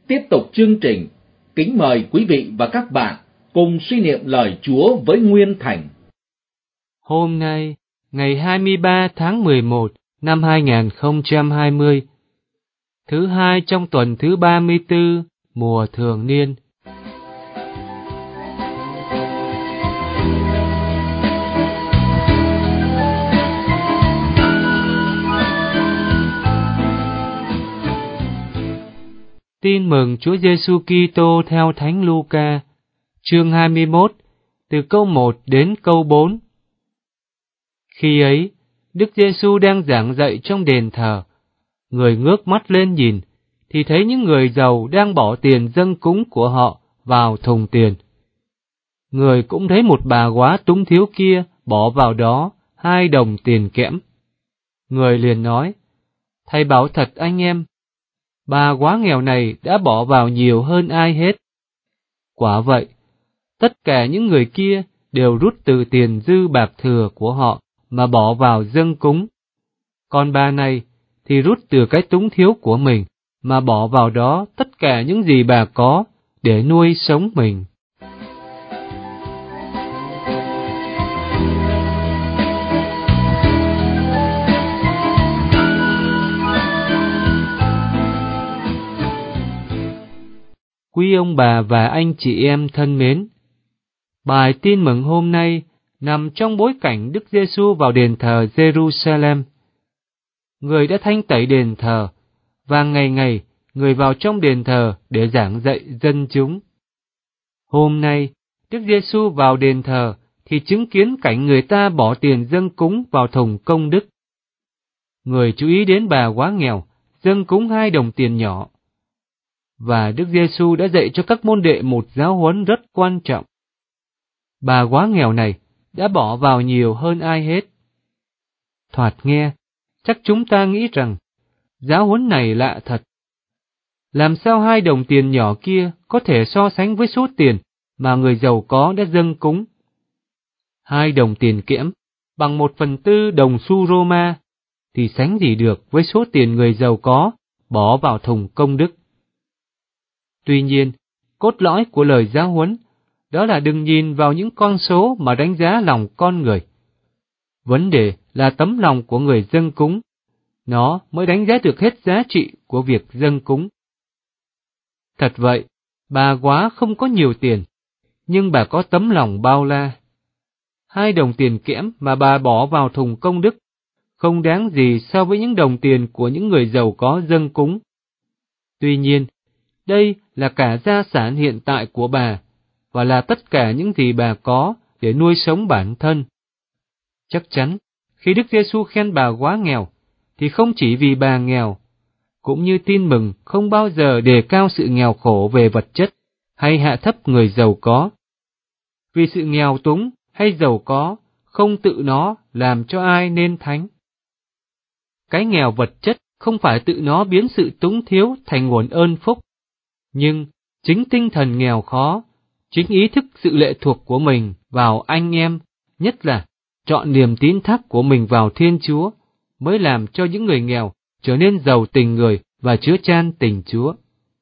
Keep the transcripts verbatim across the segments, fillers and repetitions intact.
tiếp tục chương trình, kính mời quý vị và các bạn cùng suy niệm lời Chúa với Nguyên Thành. Hôm nay, ngày hai mươi ba tháng mười một năm hai nghìn không trăm hai mươi, thứ hai trong tuần thứ ba mươi tư, mùa thường niên. Tin mừng Chúa Giêsu Kitô theo Thánh Luca, chương hai mươi mốt, từ câu một đến câu bốn. Khi ấy, Đức Giêsu đang giảng dạy trong đền thờ. Người ngước mắt lên nhìn, thì thấy những người giàu đang bỏ tiền dâng cúng của họ vào thùng tiền. Người cũng thấy một bà góa túng thiếu kia bỏ vào đó hai đồng tiền kẽm. Người liền nói: Thầy bảo thật anh em, bà góa nghèo này đã bỏ vào nhiều hơn ai hết. Quả vậy, tất cả những người kia đều rút từ tiền dư bạc thừa của họ mà bỏ vào dâng cúng. Còn bà này thì rút từ cái túng thiếu của mình mà bỏ vào đó tất cả những gì bà có để nuôi sống mình. Quý ông bà và anh chị em thân mến, bài tin mừng hôm nay nằm trong bối cảnh Đức Giêsu vào đền thờ Jerusalem. Người đã thanh tẩy đền thờ, và ngày ngày người vào trong đền thờ để giảng dạy dân chúng. Hôm nay, Đức Giêsu vào đền thờ thì chứng kiến cảnh người ta bỏ tiền dâng cúng vào thùng công đức. Người chú ý đến bà góa nghèo dâng cúng hai đồng tiền nhỏ. Và Đức Giêsu đã dạy cho các môn đệ một giáo huấn rất quan trọng. Bà góa nghèo này đã bỏ vào nhiều hơn ai hết. Thoạt nghe, chắc chúng ta nghĩ rằng giáo huấn này lạ thật. Làm sao hai đồng tiền nhỏ kia có thể so sánh với số tiền mà người giàu có đã dâng cúng? Hai đồng tiền kẽm bằng một phần tư đồng xu Roma thì sánh gì được với số tiền người giàu có bỏ vào thùng công đức. Tuy nhiên, cốt lõi của lời giáo huấn đó là đừng nhìn vào những con số mà đánh giá lòng con người. Vấn đề là tấm lòng của người dâng cúng, nó mới đánh giá được hết giá trị của việc dâng cúng. Thật vậy, bà góa không có nhiều tiền, nhưng bà có tấm lòng bao la. Hai đồng tiền kẽm mà bà bỏ vào thùng công đức không đáng gì so với những đồng tiền của những người giàu có dâng cúng. Tuy nhiên, đây là cả gia sản hiện tại của bà, và là tất cả những gì bà có để nuôi sống bản thân. Chắc chắn, khi Đức Giêsu khen bà góa nghèo, thì không chỉ vì bà nghèo, cũng như tin mừng không bao giờ đề cao sự nghèo khổ về vật chất, hay hạ thấp người giàu có. Vì sự nghèo túng hay giàu có không tự nó làm cho ai nên thánh. Cái nghèo vật chất không phải tự nó biến sự túng thiếu thành nguồn ơn phúc, nhưng chính tinh thần nghèo khó, chính ý thức sự lệ thuộc của mình vào anh em, nhất là chọn niềm tín thác của mình vào Thiên Chúa, mới làm cho những người nghèo trở nên giàu tình người và chứa chan tình Chúa.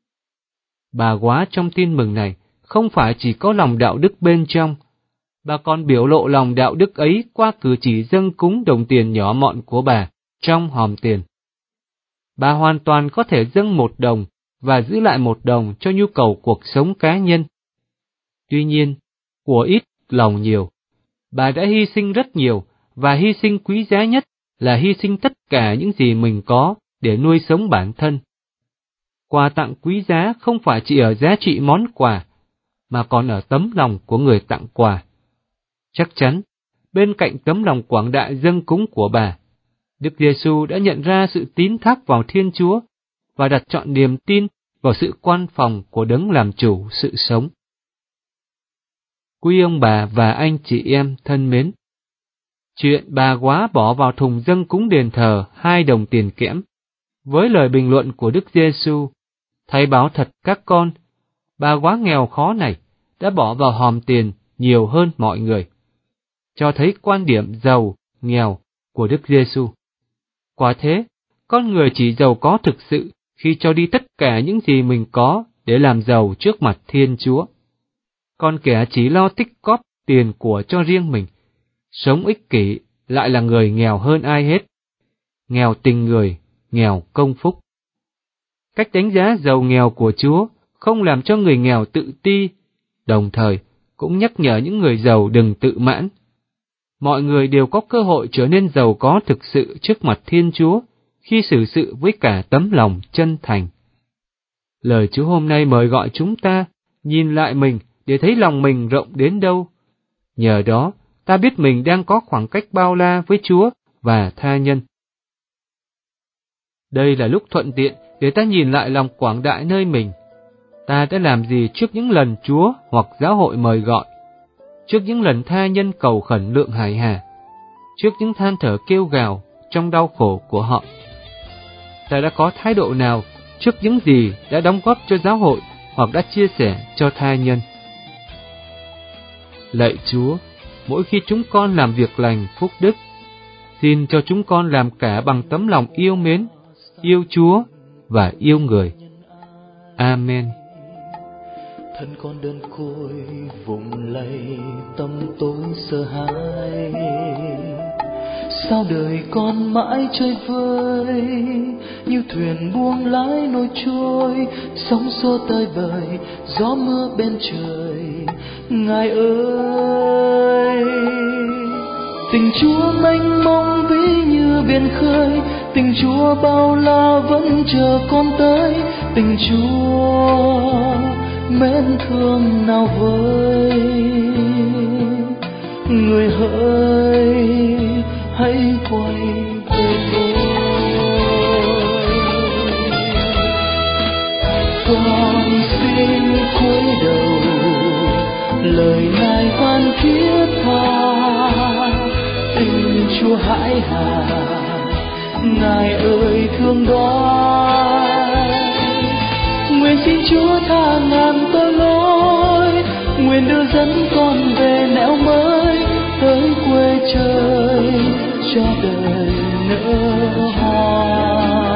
Bà góa trong tin mừng này không phải chỉ có lòng đạo đức bên trong, bà còn biểu lộ lòng đạo đức ấy qua cử chỉ dâng cúng đồng tiền nhỏ mọn của bà trong hòm tiền. Bà hoàn toàn có thể dâng một đồng và giữ lại một đồng cho nhu cầu cuộc sống cá nhân. Tuy nhiên, của ít lòng nhiều, bà đã hy sinh rất nhiều, và hy sinh quý giá nhất là hy sinh tất cả những gì mình có để nuôi sống bản thân. Quà tặng quý giá không phải chỉ ở giá trị món quà, mà còn ở tấm lòng của người tặng quà. Chắc chắn, bên cạnh tấm lòng quảng đại dâng cúng của bà, Đức Giêsu đã nhận ra sự tín thác vào Thiên Chúa và đặt trọn niềm tin vào sự quan phòng của Đấng làm chủ sự sống. Quý ông bà và anh chị em thân mến, chuyện bà góa bỏ vào thùng dâng cúng đền thờ hai đồng tiền kẽm, với lời bình luận của Đức Giêsu, thầy bảo thật các con, bà góa nghèo khó này đã bỏ vào hòm tiền nhiều hơn mọi người, cho thấy quan điểm giàu, nghèo của Đức Giêsu. Quả thế, con người chỉ giàu có thực sự khi cho đi tất cả những gì mình có để làm giàu trước mặt Thiên Chúa. Còn kẻ chỉ lo tích cóp tiền của cho riêng mình, sống ích kỷ, lại là người nghèo hơn ai hết. Nghèo tình người, nghèo công phúc. Cách đánh giá giàu nghèo của Chúa không làm cho người nghèo tự ti, đồng thời cũng nhắc nhở những người giàu đừng tự mãn. Mọi người đều có cơ hội trở nên giàu có thực sự trước mặt Thiên Chúa khi xử sự với cả tấm lòng chân thành. Lời Chúa hôm nay mời gọi chúng ta nhìn lại mình để thấy lòng mình rộng đến đâu. Nhờ đó, ta biết mình đang có khoảng cách bao la với Chúa và tha nhân. Đây là lúc thuận tiện để ta nhìn lại lòng quảng đại nơi mình. Ta đã làm gì trước những lần Chúa hoặc giáo hội mời gọi, trước những lần tha nhân cầu khẩn lượng hải hà, trước những than thở kêu gào trong đau khổ của họ. Ta đã có thái độ nào trước những gì đã đóng góp cho giáo hội hoặc đã chia sẻ cho tha nhân? Lạy Chúa, mỗi khi chúng con làm việc lành phúc đức, xin cho chúng con làm cả bằng tấm lòng yêu mến, yêu Chúa và yêu người. Amen. Thân con đơn côi vùng lầy, tâm tối sợ hãi. Sao đời con mãi chơi vơi, như thuyền buông lái nổi trôi, sóng xô tơi bời, gió mưa bên trời. Ngài ơi, tình Chúa mênh mông vĩ như biển khơi, tình Chúa bao la vẫn chờ con tới, tình Chúa mến thương nào vơi. Người hỡi hãy quay về tôi, con xin cúi đầu lời ngài van thiết tha. Tình Chúa hãi hà, Ngài ơi thương đoái. Nguyện xin Chúa tha ngàn tội lỗi, nguyện đưa dẫn con về nẻo mới, tới quê trời cho đời nở hoa.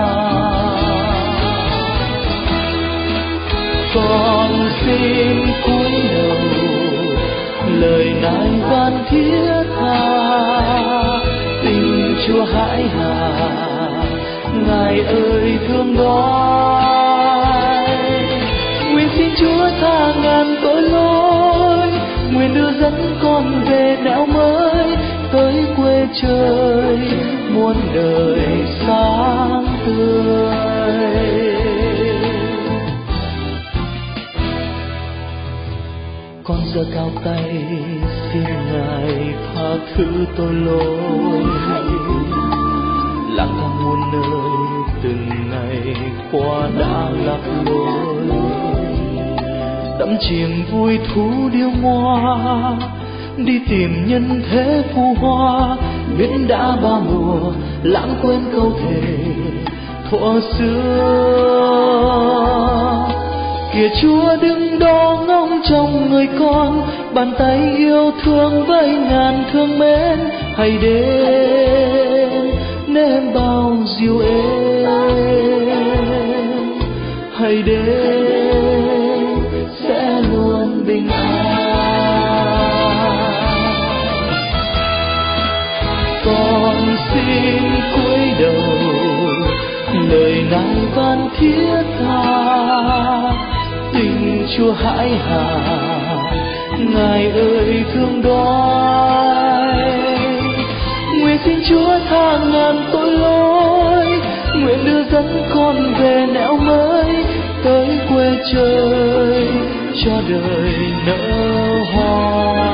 Con xin cúi đầu lời ngài van thiết tha. Tình Chúa hãi hà, Ngài ơi thương đoái. Nguyện xin Chúa tha ngàn tội lỗi, nguyện đưa dẫn con về nẻo mới, tới quê trời muôn đời sáng tươi. Con giơ cao tay xin Ngài tha thứ tội lỗi, lang thang muôn nơi từng ngày qua đã lạc lối, đắm chìm vui thú điêu ngoa, đi tìm nhân thế phù hoa, biết đã ba mùa lãng quên câu thề thuở xưa. Kìa Chúa đứng đó ngóng trông người con, bàn tay yêu thương với ngàn thương mến. Hãy đến nếm bao dịu êm, hãy đến sẽ luôn bình an. Con xin cúi đầu lời ngài van thiết tha. Tình Chúa hãi hà, Ngài ơi thương đoái. Nguyện xin Chúa tha ngàn tội lỗi, nguyện đưa dẫn con về nẻo mới, tới quê trời cho đời nở hoa.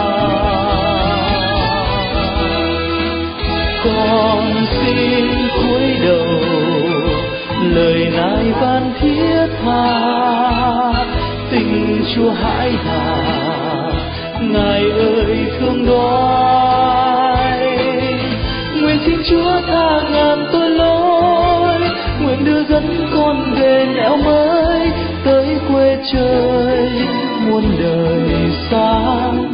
Con xin cúi đầu lời ngài van thiết tha. Tình Chúa hãi hà, Ngài ơi thương đoái. Nguyện xin Chúa tha ngàn tội lỗi, nguyện đưa dẫn con về nẻo mới, tới quê trời muôn đời sáng